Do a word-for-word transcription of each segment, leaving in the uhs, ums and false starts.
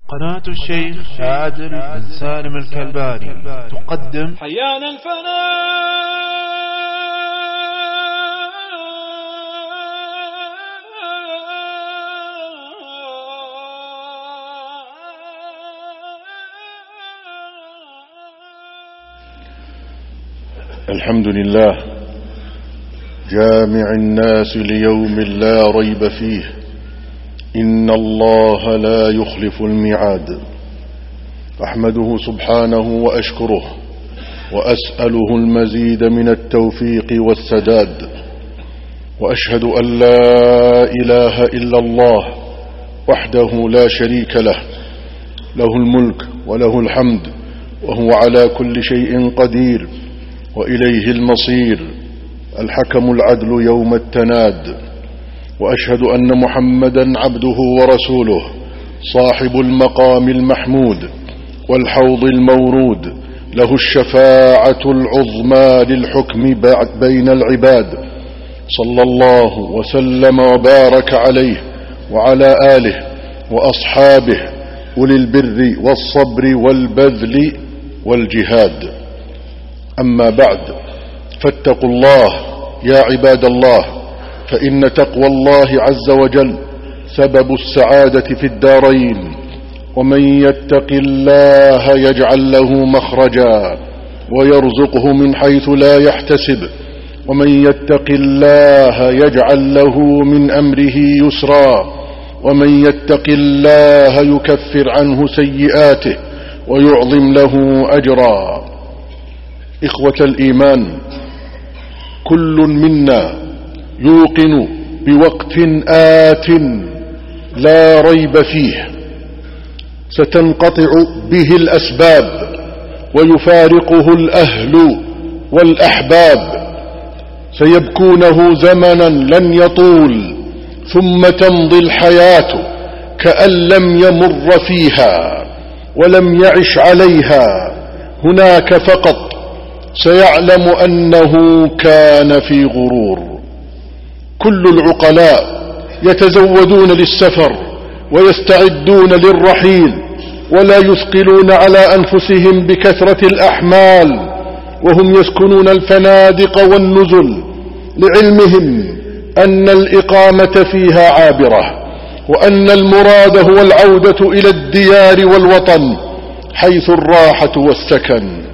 قناة الشيخ عادل بن سالم الكلباني تقدم حيانا الفناء. الحمد لله جامع الناس ليوم لا ريب فيه، إن الله لا يخلف الميعاد. أحمده سبحانه وأشكره وأسأله المزيد من التوفيق والسداد، وأشهد أن لا إله إلا الله وحده لا شريك له، له الملك وله الحمد وهو على كل شيء قدير، وإليه المصير، الحكم العدل يوم التناد. وأشهد أن محمدا عبده ورسوله، صاحب المقام المحمود والحوض المورود، له الشفاعة العظمى للحكم بين العباد، صلى الله وسلم وبارك عليه وعلى آله وأصحابه أولي البر والصبر والبذل والجهاد. أما بعد، فاتقوا الله يا عباد الله، فإن تقوى الله عز وجل سبب السعادة في الدارين. ومن يتق الله يجعل له مخرجا ويرزقه من حيث لا يحتسب، ومن يتق الله يجعل له من أمره يسرا، ومن يتق الله يكفر عنه سيئاته ويعظم له أجرا. إخوة الإيمان، كل منا يوقن بوقت آت لا ريب فيه ستنقطع به الأسباب ويفارقه الأهل والأحباب، سيبكونه زمنا لن يطول، ثم تمضي الحياة كأن لم يمر فيها ولم يعش عليها. هناك فقط سيعلم أنه كان في غرور. كل العقلاء يتزودون للسفر ويستعدون للرحيل، ولا يثقلون على أنفسهم بكثرة الأحمال، وهم يسكنون الفنادق والنزل، لعلمهم أن الإقامة فيها عابرة، وأن المراد هو العودة إلى الديار والوطن حيث الراحة والسكن.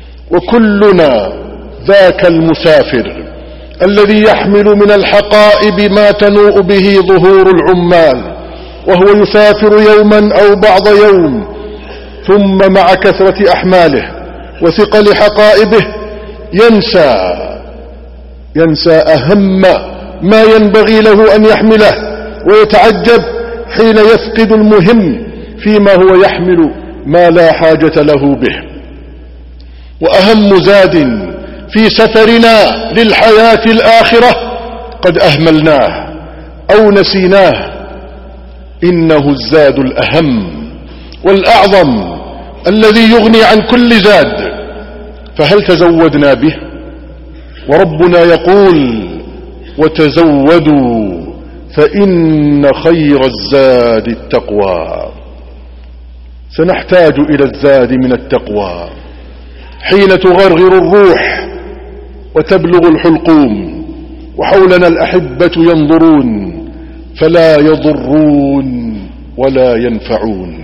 وكلنا ذاك المسافر الذي يحمل من الحقائب ما تنوء به ظهور العمال، وهو يسافر يوما أو بعض يوم، ثم مع كثرة أحماله وثقل حقائبه ينسى ينسى أهم ما ينبغي له أن يحمله، ويتعجب حين يفقد المهم فيما هو يحمل ما لا حاجة له به. وأهم زاد في سفرنا للحياة الآخرة قد أهملناه أو نسيناه، إنه الزاد الأهم والأعظم الذي يغني عن كل زاد، فهل تزودنا به؟ وربنا يقول: وتزودوا فإن خير الزاد التقوى. سنحتاج إلى الزاد من التقوى حين تغرغر الروح وتبلغ الحلقوم، وحولنا الأحبة ينظرون فلا يضرون ولا ينفعون.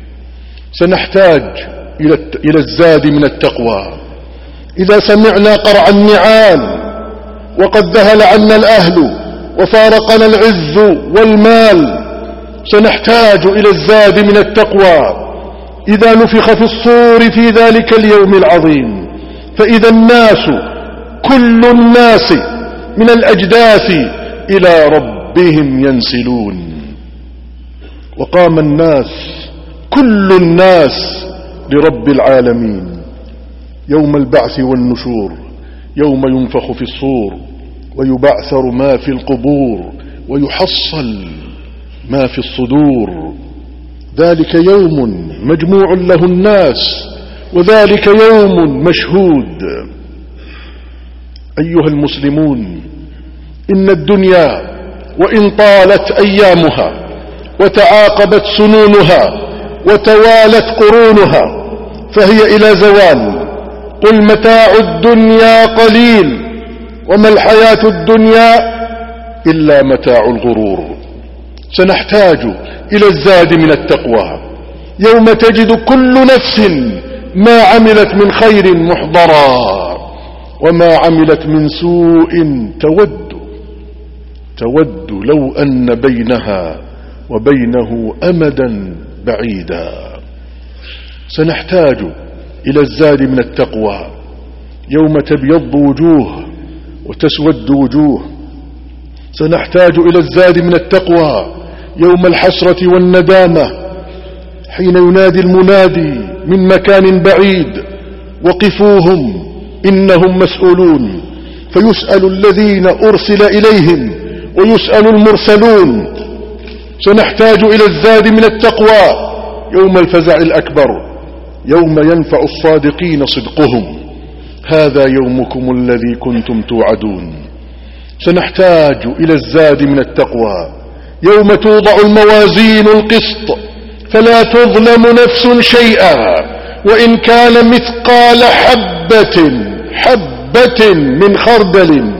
سنحتاج إلى الزاد من التقوى. إذا سمعنا قرع النعال وقد ذهل عنا الأهل وفارقنا العز والمال، سنحتاج إلى الزاد من التقوى. إذا نفخ في الصور في ذلك اليوم العظيم، فإذا الناس كل الناس من الأجداث إلى ربهم ينسلون، وقام الناس كل الناس لرب العالمين يوم البعث والنشور، يوم ينفخ في الصور ويبعثر ما في القبور ويحصل ما في الصدور. ذلك يوم مجموع له الناس، وذلك يوم مشهود. أيها المسلمون، إن الدنيا وإن طالت أيامها وتعاقبت سنونها وتوالت قرونها فهي إلى زوال. قل متاع الدنيا قليل وما الحياة الدنيا إلا متاع الغرور. سنحتاج إلى الزاد من التقوى يوم تجد كل نفس ما عملت من خير محضرا وما عملت من سوء تود تود لو أن بينها وبينه أمدا بعيدا. سنحتاج إلى الزاد من التقوى يوم تبيض وجوه وتسود وجوه. سنحتاج إلى الزاد من التقوى يوم الحسرة والندامة حين ينادي المنادي من مكان بعيد وقفوهم إنهم مسؤولون، فيسأل الذين أرسل إليهم ويسأل المرسلون. سنحتاج إلى الزاد من التقوى يوم الفزع الأكبر يوم ينفع الصادقين صدقهم، هذا يومكم الذي كنتم توعدون. سنحتاج إلى الزاد من التقوى يوم توضع الموازين القسط فلا تظلم نفس شيئا وإن كان مثقال حبة حبة من خردل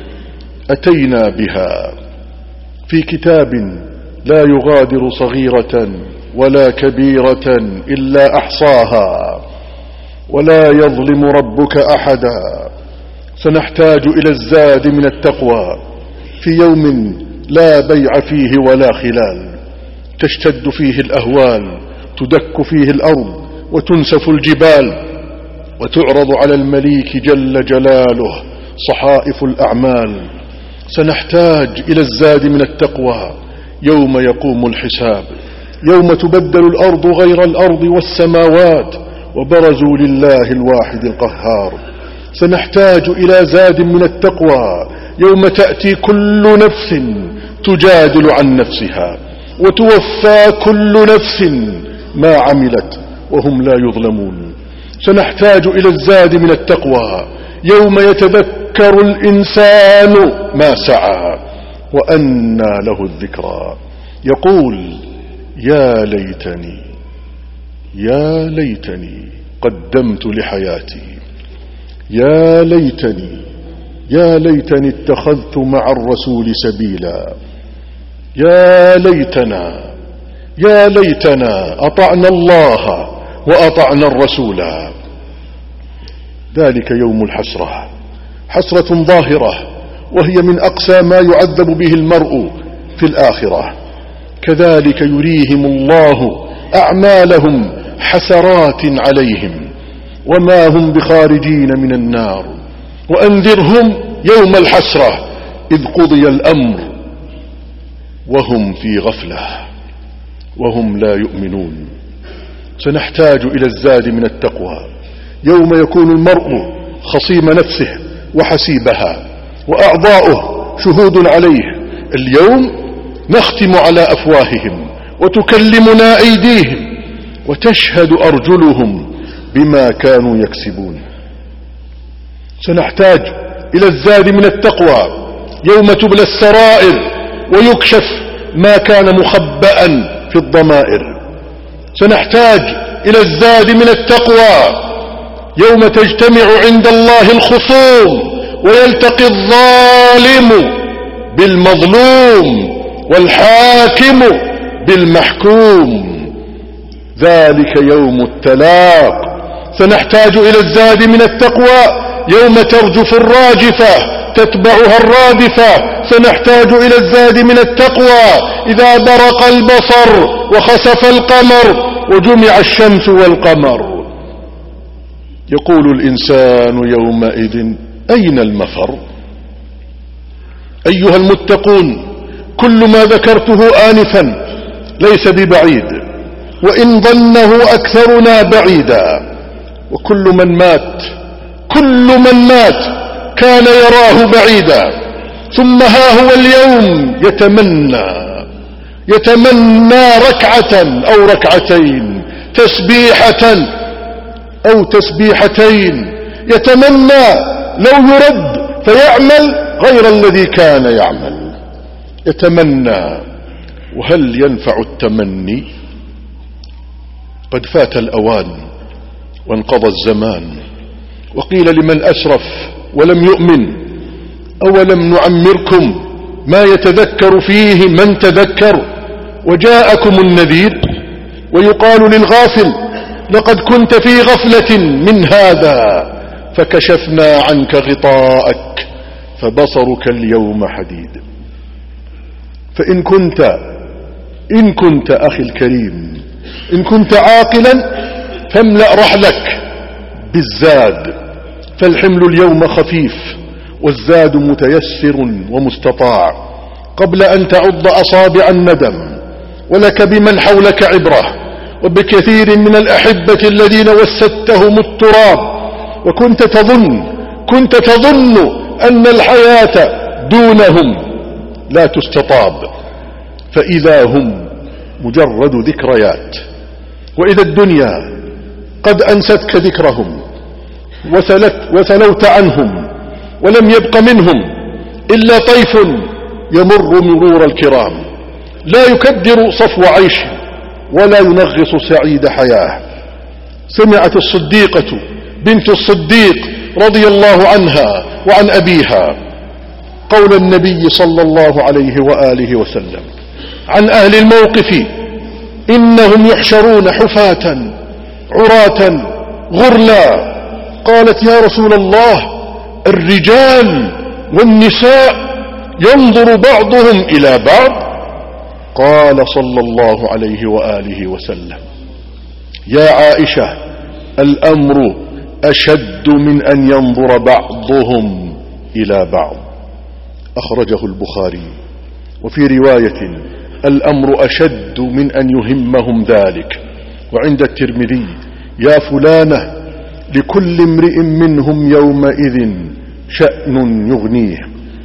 أتينا بها في كتاب لا يغادر صغيرة ولا كبيرة إلا أحصاها ولا يظلم ربك أحدا. سنحتاج إلى الزاد من التقوى في يوم لا بيع فيه ولا خلال، تشتد فيه الأهوال، تدك فيه الأرض وتنسف الجبال، وتعرض على المليك جل جلاله صحائف الأعمال. سنحتاج إلى الزاد من التقوى يوم يقوم الحساب، يوم تبدل الأرض غير الأرض والسماوات وبرزوا لله الواحد القهار. سنحتاج إلى زاد من التقوى يوم تأتي كل نفس تجادل عن نفسها وتوفى كل نفس ما عملت وهم لا يظلمون. سنحتاج إلى الزاد من التقوى يوم يتذكر الإنسان ما سعى وأنى له الذكرى، يقول يا ليتني يا ليتني قدمت لحياتي، يا ليتني يا ليتني اتخذت مع الرسول سبيلا، يا ليتنا يا ليتنا أطعنا الله وأطعنا الرسول. ذلك يوم الحسرة، حسرة ظاهرة وهي من أقسى ما يعذب به المرء في الآخرة. كذلك يريهم الله أعمالهم حسرات عليهم وما هم بخارجين من النار. وأنذرهم يوم الحسرة إذ قضي الأمر وهم في غفلة وهم لا يؤمنون. سنحتاج إلى الزاد من التقوى يوم يكون المرء خصيم نفسه وحسيبها وأعضاؤه شهود عليه. اليوم نختم على أفواههم وتكلمنا أيديهم وتشهد أرجلهم بما كانوا يكسبون. سنحتاج إلى الزاد من التقوى يوم تبلى السرائر ويكشف ما كان مخبأ في الضمائر. سنحتاج إلى الزاد من التقوى يوم تجتمع عند الله الخصوم ويلتقي الظالم بالمظلوم والحاكم بالمحكوم، ذلك يوم التلاق. سنحتاج إلى الزاد من التقوى يوم ترجف الراجفة تتبعها الرادفة. سنحتاج إلى الزاد من التقوى إذا برق البصر وخسف القمر وجمع الشمس والقمر. يقول الإنسان يومئذ أين المفر؟ أيها المتقون، كل ما ذكرته آنفا ليس ببعيد وإن ظنه أكثرنا بعيدا. وكل من مات كل من مات كان يراه بعيدا، ثم ها هو اليوم يتمنى يتمنى ركعة أو ركعتين، تسبيحة أو تسبيحتين، يتمنى لو يرد فيعمل غير الذي كان يعمل، يتمنى. وهل ينفع التمني؟ قد فات الأوان وانقضى الزمان. وقيل لمن أسرف ولم يؤمن: أولم نعمركم ما يتذكر فيه من تذكر وجاءكم النذير؟ ويقال للغافل: لقد كنت في غفلة من هذا فكشفنا عنك غطاءك فبصرك اليوم حديد. فإن كنت إن كنت أخي الكريم إن كنت عاقلا فاملأ رحلك بالزاد، فالحمل اليوم خفيف والزاد متيسر ومستطاع، قبل أن تعض أصابع الندم. ولك بمن حولك عبرة، وبكثير من الأحبة الذين وسدتهم التراب وكنت تظن كنت تظن أن الحياة دونهم لا تستطاب، فإذا هم مجرد ذكريات. وإذا الدنيا قد أنستك ذكرهم وثلت وثلوت عنهم ولم يبق منهم إلا طيف يمر مرور الكرام، لا يكدر صفو عيش ولا ينغص سعيد حياة. سمعت الصديقة بنت الصديق رضي الله عنها وعن أبيها قول النبي صلى الله عليه وآله وسلم عن أهل الموقف: إنهم يحشرون حفاة عراة غرلا. قالت: يا رسول الله، الرجال والنساء ينظر بعضهم إلى بعض؟ قال صلى الله عليه وآله وسلم: يا عائشة، الأمر أشد من أن ينظر بعضهم إلى بعض. أخرجه البخاري. وفي رواية: الأمر أشد من أن يهمهم ذلك. وعند الترمذي: يا فلانة، لكل امرئ منهم يومئذ شأن يغنيه.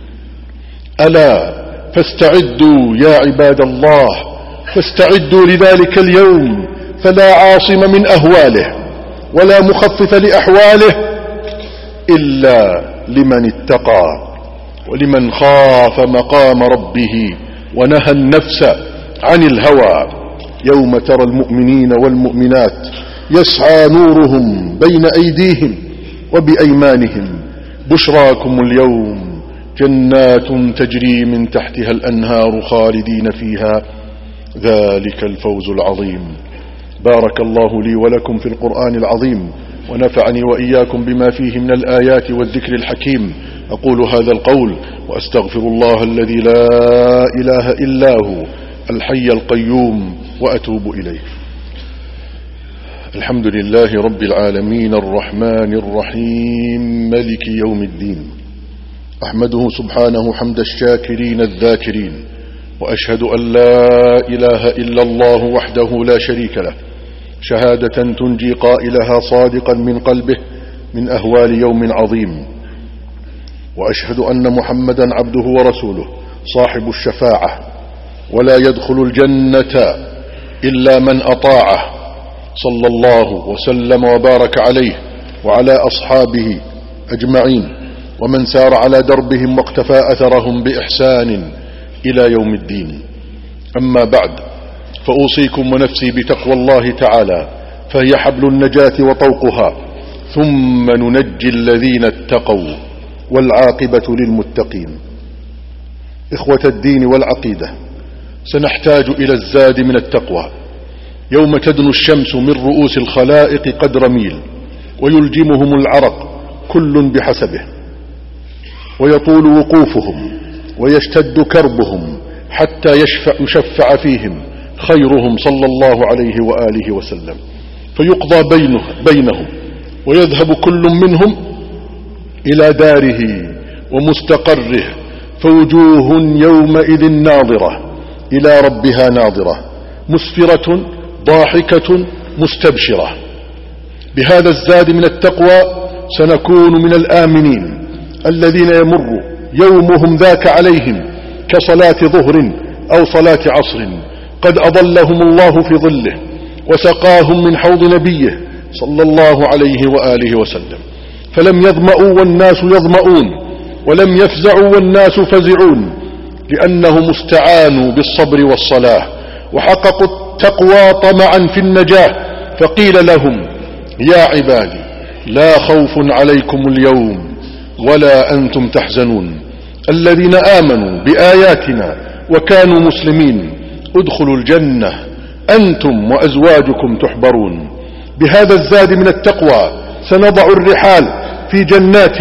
ألا فاستعدوا يا عباد الله، فاستعدوا لذلك اليوم، فلا عاصم من أهواله ولا مخفف لأحواله إلا لمن اتقى ولمن خاف مقام ربه ونهى النفس عن الهوى. يوم ترى المؤمنين والمؤمنات يسعى نورهم بين أيديهم وبأيمانهم: بشراكم اليوم جنات تجري من تحتها الأنهار خالدين فيها، ذلك الفوز العظيم. بارك الله لي ولكم في القرآن العظيم، ونفعني وإياكم بما فيه من الآيات والذكر الحكيم. أقول هذا القول وأستغفر الله الذي لا إله إلا هو الحي القيوم وأتوب إليه. الحمد لله رب العالمين الرحمن الرحيم ملك يوم الدين، أحمده سبحانه حمد الشاكرين الذاكرين، وأشهد أن لا إله إلا الله وحده لا شريك له، شهادة تنجي قائلها صادقا من قلبه من أهوال يوم عظيم. وأشهد أن محمدا عبده ورسوله صاحب الشفاعة، ولا يدخل الجنة إلا من أطاعه، صلى الله وسلم وبارك عليه وعلى أصحابه أجمعين، ومن سار على دربهم واقتفى أثرهم بإحسان إلى يوم الدين. أما بعد، فأوصيكم ونفسي بتقوى الله تعالى، فهي حبل النجاة وطوقها، ثم ننجي الذين اتقوا والعاقبة للمتقين. إخوة الدين والعقيدة، سنحتاج إلى الزاد من التقوى يوم تدنو الشمس من رؤوس الخلائق قدر ميل، ويلجمهم العرق كل بحسبه، ويطول وقوفهم ويشتد كربهم حتى يشفع, يشفع فيهم خيرهم صلى الله عليه وآله وسلم، فيقضى بينه بينهم، ويذهب كل منهم إلى داره ومستقره، فوجوه يومئذ ناظرة إلى ربها ناظرة، مسفرة ضاحكة مستبشرة. بهذا الزاد من التقوى سنكون من الآمنين الذين يمر يومهم ذاك عليهم كصلاة ظهر أو صلاة عصر، قد أضلهم الله في ظله وسقاهم من حوض نبيه صلى الله عليه وآله وسلم، فلم يظمأوا والناس يظمؤون، ولم يفزعوا والناس فزعون، لأنهم استعانوا بالصبر والصلاة، وحققوا التقوى طمعا في النجاة فقيل لهم يا عبادي لا خوف عليكم اليوم ولا أنتم تحزنون الذين آمنوا بآياتنا وكانوا مسلمين ادخلوا الجنة أنتم وأزواجكم تحبرون. بهذا الزاد من التقوى سنضع الرحال في جنات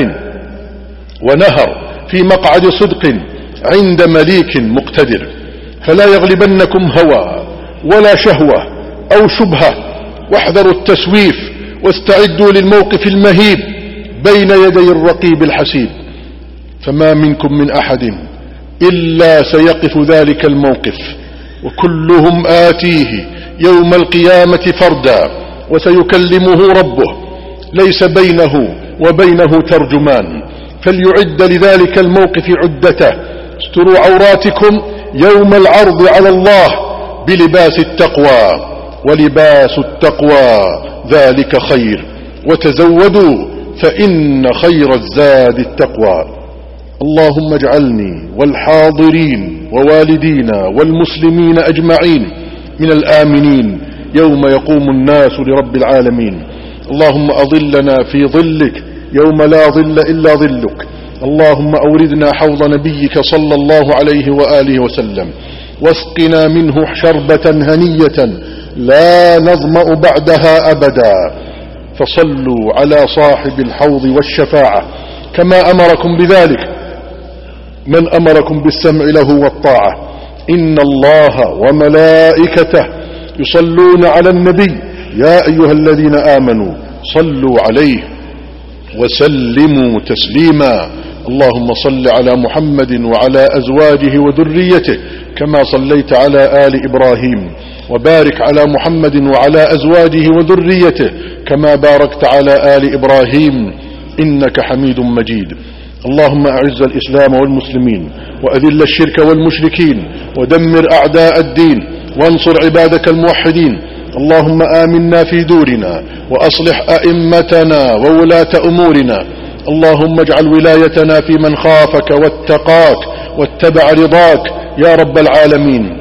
ونهر في مقعد صدق عند مليك مقتدر، فلا يغلبنكم هوى ولا شهوة أو شبهة، واحذروا التسويف واستعدوا للموقف المهيب بين يدي الرقيب الحسيب. فما منكم من أحد إلا سيقف ذلك الموقف، وكلهم آتيه يوم القيامة فردا، وسيكلمه ربه ليس بينه وبينه ترجمان. فليعد لذلك الموقف عدته، استروا عوراتكم يوم العرض على الله بلباس التقوى، ولباس التقوى ذلك خير، وتزودوا فإن خير الزاد التقوى. اللهم اجعلني والحاضرين ووالدينا والمسلمين أجمعين من الآمنين يوم يقوم الناس لرب العالمين. اللهم أظلنا في ظلك يوم لا ظل إلا ظلك. اللهم أوردنا حوض نبيك صلى الله عليه وآله وسلم، واسقنا منه شربة هنية لا نظمأ بعدها أبدا. فصلوا على صاحب الحوض والشفاعة كما أمركم بذلك من أمركم بالسمع له والطاعة. إن الله وملائكته يصلون على النبي يا أيها الذين آمنوا صلوا عليه وسلموا تسليما. اللهم صل على محمد وعلى أزواجه وذريته كما صليت على آل إبراهيم، وبارك على محمد وعلى أزواجه وذريته كما باركت على آل إبراهيم إنك حميد مجيد. اللهم أعز الإسلام والمسلمين، وأذل الشرك والمشركين، ودمر أعداء الدين، وانصر عبادك الموحدين. اللهم آمنا في دورنا، وأصلح أئمتنا وولاة أمورنا. اللهم اجعل ولايتنا في من خافك واتقاك واتبع رضاك يا رب العالمين.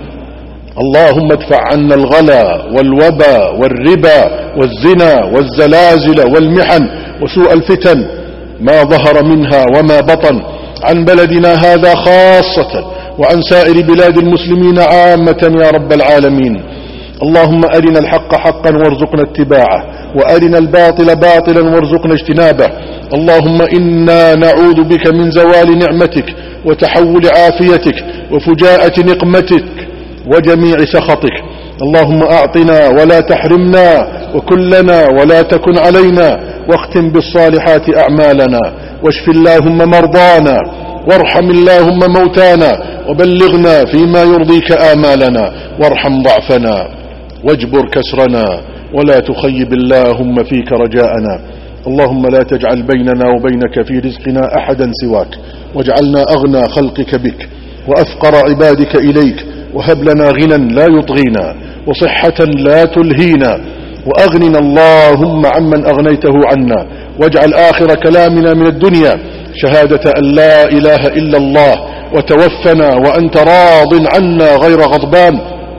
اللهم ادفع عنا الغلا والوبا والربا والزنا والزلازل والمحن وسوء الفتن ما ظهر منها وما بطن عن بلدنا هذا خاصة، وعن سائر بلاد المسلمين عامة يا رب العالمين. اللهم أرنا الحق حقا وارزقنا اتباعه، وأرنا الباطل باطلا وارزقنا اجتنابه. اللهم إنا نعوذ بك من زوال نعمتك وتحول عافيتك وفجاءة نقمتك وجميع سخطك. اللهم أعطنا ولا تحرمنا، وكلنا ولا تكن علينا، واختم بالصالحات أعمالنا، واشف اللهم مرضانا، وارحم اللهم موتانا، وبلغنا فيما يرضيك آمالنا، وارحم ضعفنا واجبر كسرنا، ولا تخيب اللهم فيك رجاءنا. اللهم لا تجعل بيننا وبينك في رزقنا أحدا سواك، واجعلنا أغنى خلقك بك وأفقر عبادك إليك، وهب لنا غنى لا يطغينا، وصحة لا تلهينا، وأغننا اللهم عمن أغنيته عنا، واجعل آخر كلامنا من الدنيا شهادة أن لا إله إلا الله، وتوفنا وأنت راض عنا غير غضبان،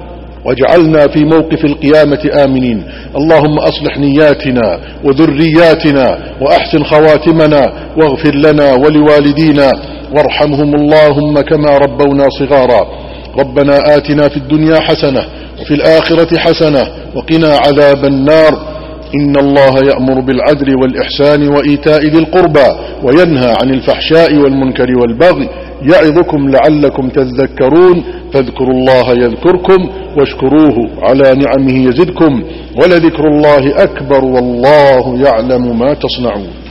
واجعلنا في موقف القيامة آمنين. اللهم أصلح نياتنا وذرياتنا وأحسن خواتمنا، واغفر لنا ولوالدينا، وارحمهم اللهم كما ربونا صغارا. ربنا آتنا في الدنيا حسنة وفي الآخرة حسنة وقنا عذاب النار. إن الله يأمر بالعدل والإحسان وإيتاء ذي القربى، وينهى عن الفحشاء والمنكر والبغي، يعظكم لعلكم تذكرون. فاذكروا الله يذكركم، واشكروه على نعمه يزدكم، ولذكر الله أكبر والله يعلم ما تصنعون.